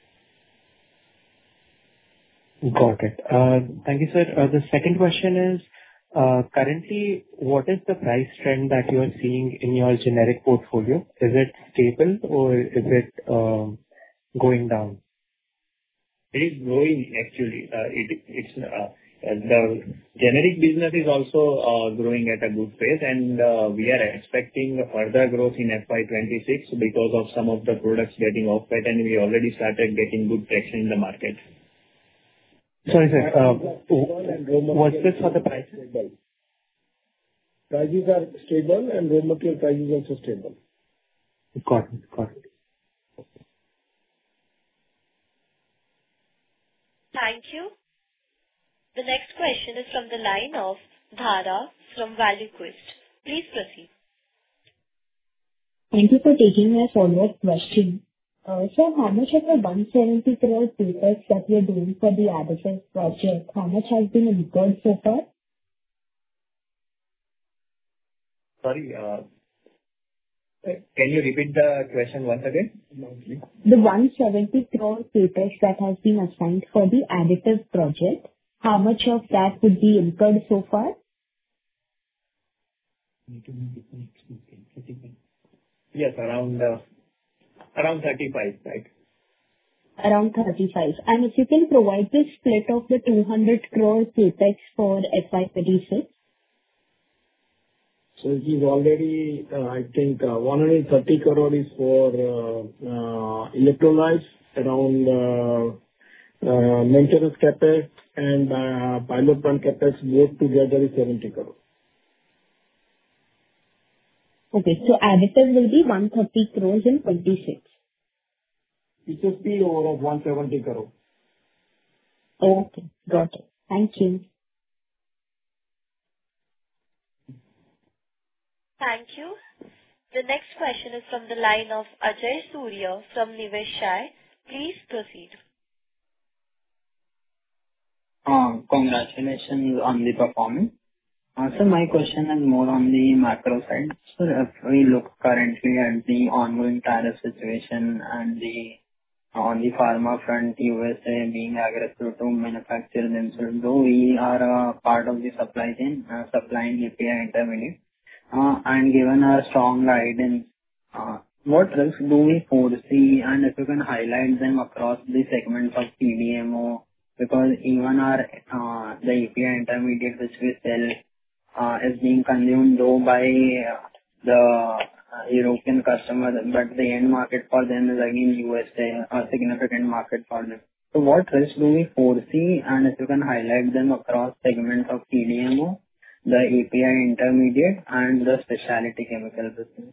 Got it. Uh, Thank you, sir. Uh, The second question is, uh, currently, what is the price trend that you are seeing in your generic portfolio? Is it stable or is it um, going down? It is growing actually. Uh, it It's uh, the generic business is also uh, growing at a good pace, and uh, we are expecting further growth in F Y twenty-six because of some of the products getting off patent, and we already started getting good traction in the market. Sorry, sir. uh, What's this for the prices? Prices are stable and raw material prices also stable. Got it. Got it. Thank you. The next question is from the line of Dhara from ValueQuest. Please proceed. Thank you for taking my follow-up question. Uh, Sir, how much of the one hundred seventy crore CapEx that we are doing for the Adhesives project, how much has been incurred so far? Sorry, uh, Can you repeat the question once again? The one hundred seventy crore CapEx that has been assigned for the additive project, how much of that would be incurred so far? Yes, around uh, around thirty-five, right? Around thirty-five. And if you can provide the split of the two hundred crore CapEx for F Y twenty-six. So it is already, uh, I think, uh, one hundred thirty crore is for uh, uh, electrolytes, around uh, uh, maintenance CapEx and uh, pilot plant CapEx, both together is seventy crore. Okay, so additive will be one hundred thirty crores in twenty-six. It's a spillover of one hundred seventy crore. Okay, got it. Thank you. Thank you. The next question is from the line of Ajay Surya from Niveshaay. Please proceed. Uh, Congratulations on the performance. Uh, So my question is more on the macro side. So if we look currently at the ongoing tariff situation and the on the pharma front, U S A being aggressive to manufacture themselves, though we are a part of the supply chain, uh, supplying A P I intermediate. Uh, and given our strong guidance, uh, what risks do we foresee, and if you can highlight them across the segments of C D M O, because even our uh, the A P I intermediate which we sell uh, is being consumed though by uh, the uh, European customer, but the end market for them is again U S A, a significant market for them. So what risks do we foresee, and if you can highlight them across segments of C D M O, the A P I intermediate and the specialty chemical business?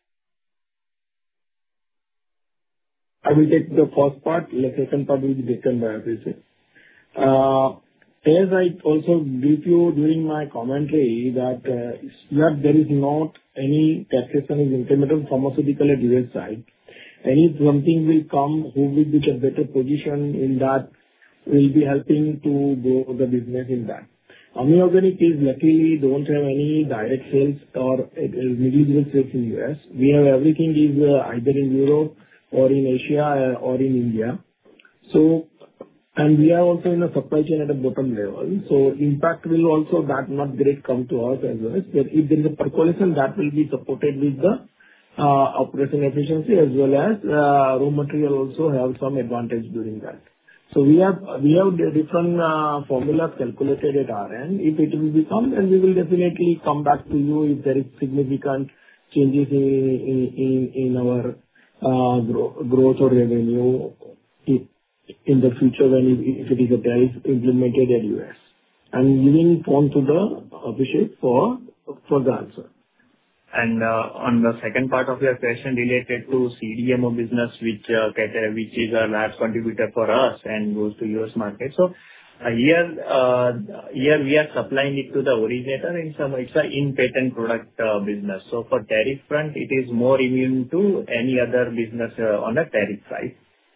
I will take the first part. The second part will be taken by Abhishek. Uh, As I also briefed you during my commentary that uh, that there is not any taxation is implemented on pharmaceutical at U S side. And if something will come, who will be the better position in that will be helping to grow the business in that. Ami Organic is luckily don't have any direct sales or uh, negligible sales in U S. We have everything is uh, either in Europe or in Asia uh, or in India. So, and we are also in a supply chain at a bottom level. So impact will also that not great come to us as well. But if there is a percolation, that will be supported with the uh, operation efficiency as well as uh, raw material also have some advantage during that. So we have we have the different uh, formulas calculated at our end. If it will become, then we will definitely come back to you if there is significant changes in in in in our uh, gro- growth or revenue i- in the future when it if it is a tariff implemented at U S. I'm giving phone to the Abhishek for for the answer. And uh, on the second part of your question related to C D M O business, which uh, cate- which is a large contributor for us and goes to U S market. So uh, here uh, here we are supplying it to the originator in some, it's a in-patent product uh, business. So for tariff front, it is more immune to any other business uh, on the tariff side.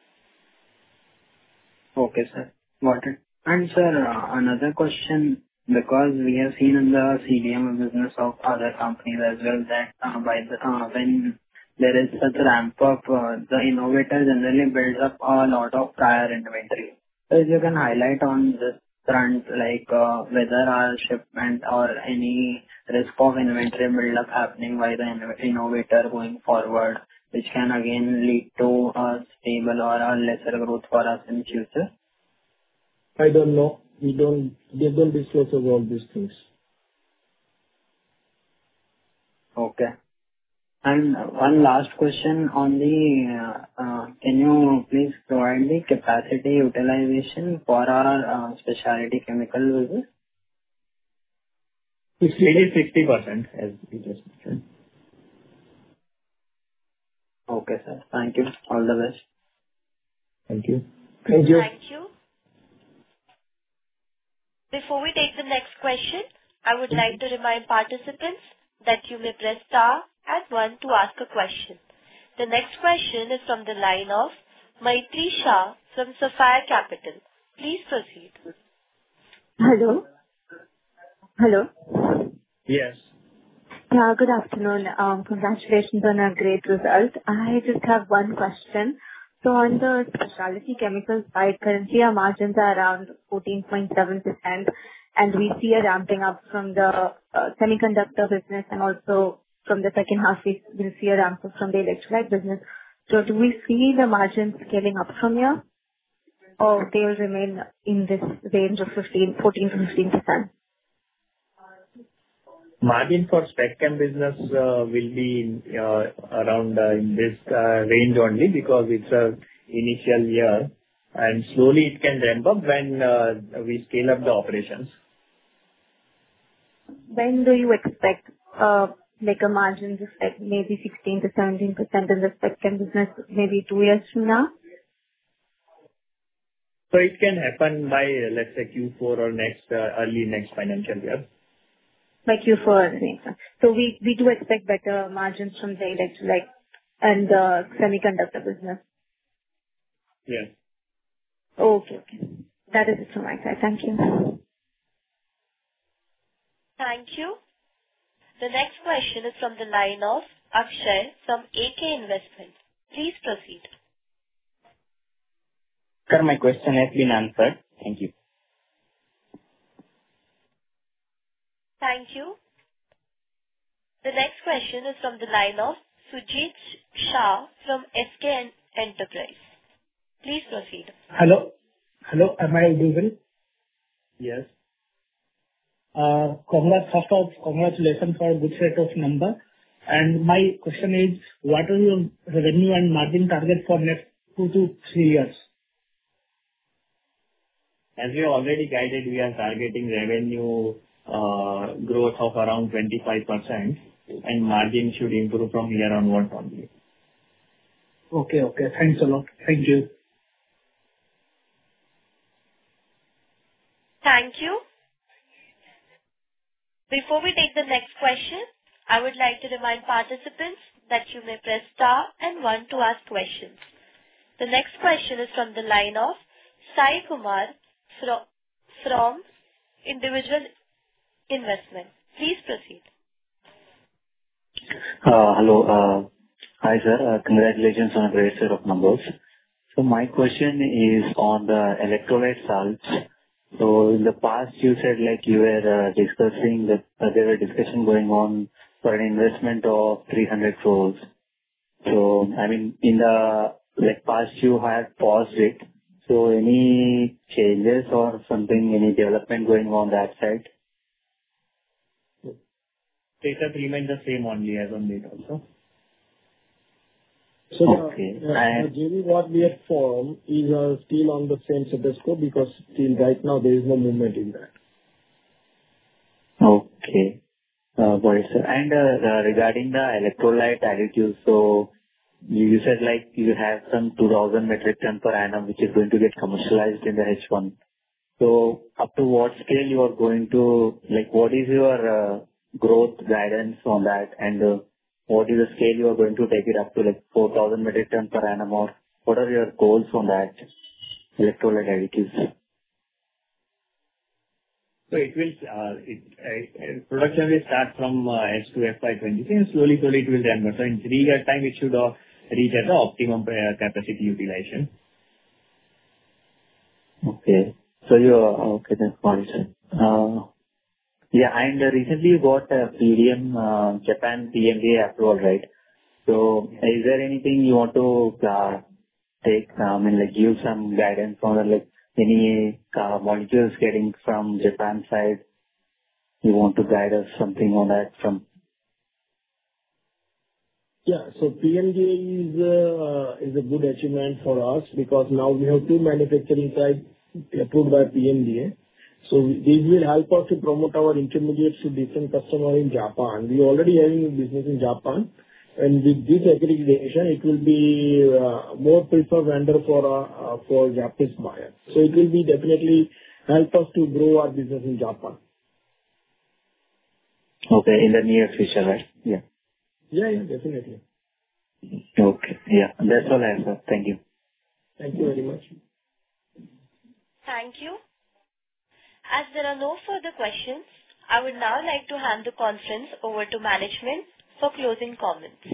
Okay, sir. Got it. And sir, uh, another question, because we have seen in the C D M O business of other companies as well that uh, by the uh, when there is such a ramp up, uh, the innovator generally builds up a lot of prior inventory. So if you can highlight on this front, like uh, whether our shipment or any risk of inventory build-up happening by the inno- innovator going forward, which can again lead to a stable or a lesser growth for us in future? I don't know. We don't, they don't disclose of all these things. Okay. And one last question on the, uh, uh, can you please provide the capacity utilization for our uh, specialty chemical business? It is sixty percent, as you just mentioned. Okay, sir. Thank you. All the best. Thank you. Thank you. Thank you. Before we take the next question, I would like to remind participants that you may press star and one to ask a question. The next question is from the line of Maitri Shah from Sapphire Capital. Please proceed. Hello? Hello? Yes. Yeah, good afternoon. Um, Congratulations on a great result. I just have one question. So on the specialty chemicals side, currently our margins are around fourteen point seven percent, and we see a ramping up from the uh, semiconductor business, and also from the second half, we will see a ramp up from the electrolyte business. So do we see the margins scaling up from here, or they will remain in this range of fifteen, fourteen to fifteen percent? Margin for spec chem business uh, will be uh, around uh, in this uh, range only because it's a initial year, and slowly it can ramp up when uh, we scale up the operations. When do you expect uh, like a margin of like maybe sixteen to seventeen percent in the spec chem business, maybe two years from now? So it can happen by, uh, let's say, Q four or next uh, early next financial year. By Q four, I think. So we we do expect better margins from the electrolyte and the semiconductor business. Yes. Okay. Okay. That is it from my side. Thank you. Thank you. The next question is from the line of Akshay from A K Investment. Please proceed. Sir, my question has been answered. Thank you. Thank you. The next question is from the line of Sujit Shah from S K Enterprise. Please proceed. Hello. Hello. Am I audible? Yes. Uh, congrats, first of all, congratulations for a good set of numbers. And my question is, what are your revenue and margin target for next two to three years? As we already guided, we are targeting revenue uh, growth of around twenty-five percent, and margin should improve from here onward only. Okay. Okay. Thanks a lot. Thank you. Thank you. Before we take the next question, I would like to remind participants that you may press star and one to ask questions. The next question is from the line of Sai Kumar from, from Individual Investment. Please proceed. Uh, Hello. uh, Hi, sir. Uh, Congratulations on a great set of numbers. So my question is on the electrolyte salts. So in the past, you said like you were uh, discussing that uh, there were discussion going on for an investment of three hundred crores. So, I mean, in the like past, you had paused it. So any changes or something, any development going on that side? Status remains the same only as on date also. So Okay. the, uh, And- the J V what we have formed is uh, still on the same status quo because still right now there is no movement in that. Okay. Uh, Got it, sir. And uh, uh, regarding the electrolyte additives, so you you said like you have some two thousand metric ton per annum, which is going to get commercialized in the H one. So up to what scale you are going to, like, what is your uh, growth guidance on that? And uh, what is the scale you are going to take it up to, like four thousand metric ton per annum, or what are your goals on that electrolyte additives? So it will, uh, it, uh, production will start from uh, H two F Y twenty-three, and slowly, slowly it will ramp up. So in three years time, it should uh, reach at the optimum uh, capacity utilization. Okay. So you are okay, then got it, sir. Uh, Yeah, and uh, recently you got a P D M, uh, Japan P M D A approval, right? So is there anything you want to uh, take, I mean, like, give some guidance on, uh, like, any uh, molecules getting from Japan side? You want to guide us something on that from? Yeah. So P M D A is uh, is a good achievement for us because now we have two manufacturing sites approved by P M D A. So this will help us to promote our intermediates to different customers in Japan. We already having business in Japan, and with this accreditation, it will be uh, more preferred vendor for uh, uh, for Japanese buyer. So it will be definitely help us to grow our business in Japan. Okay, in the near future, right? Yeah. Yeah, yeah, definitely. Okay. Yeah, that's all I have, sir. Thank you. Thank you very much. Thank you. As there are no further questions, I would now like to hand the conference over to management for closing comments.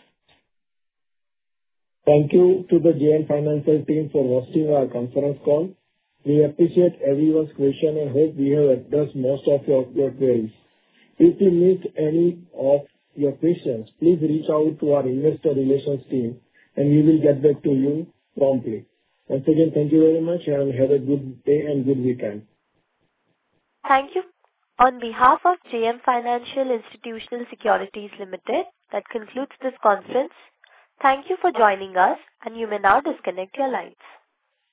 Thank you to the J M Financial team for hosting our conference call. We appreciate everyone's question and hope we have addressed most of your queries. If we missed any of your questions, please reach out to our investor relations team, and we will get back to you promptly. Once again, thank you very much, and have a good day and good weekend. Thank you. On behalf of J M Financial Institutional Securities Limited, that concludes this conference. Thank you for joining us, and you may now disconnect your lines.